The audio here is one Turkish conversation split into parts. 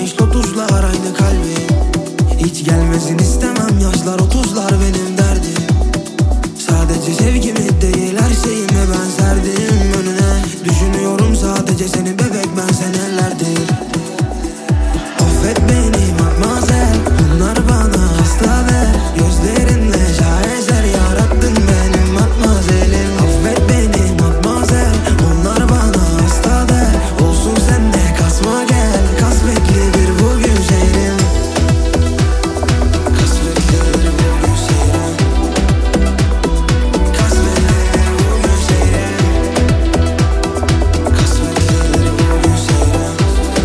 güzelleşirmiş lotuslar aynı kalbim. Hiç gelmesin istemem yaşlar 30'lar benim derdim. Sadece sevgimi değil her şeyimi ben serdim önüne. Düşünüyorum sadece seni bebek ben senelerdir. Affet beni matmazel, bunlar bana hasta ver. Gözlerinle şaheser yarattın benim matmazelim. Affet beni matmazel, bunlar bana hasta der. Olsun sen de kasma gel, kasvetli bir bugün şehrim. Kasvetli bir bugün şehrim. Kasvetli bir bugün şehrim. Kasvetli bir bugün şehrim.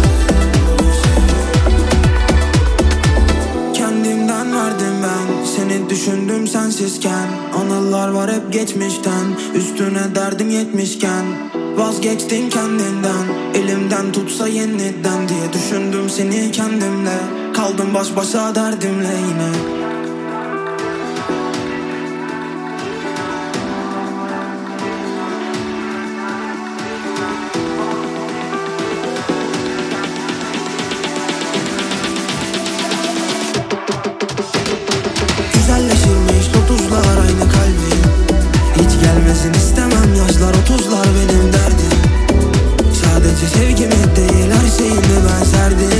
Kendimden verdim ben, seni düşündüm sensizken. Anılar var hep geçmişten, üstüne derdim yetmişken. Vazgeçtin kendinden, elimden tutsa yeniden diye düşündüm seni kendimle. Kaldım baş başa derdimle yine. Güzelleşirmiş lotuslar aynı kalbim. Hiç gelmesin istemem yaşlar 30'lar benim derdim. Sadece sevgimi değil her şeyimi ben serdim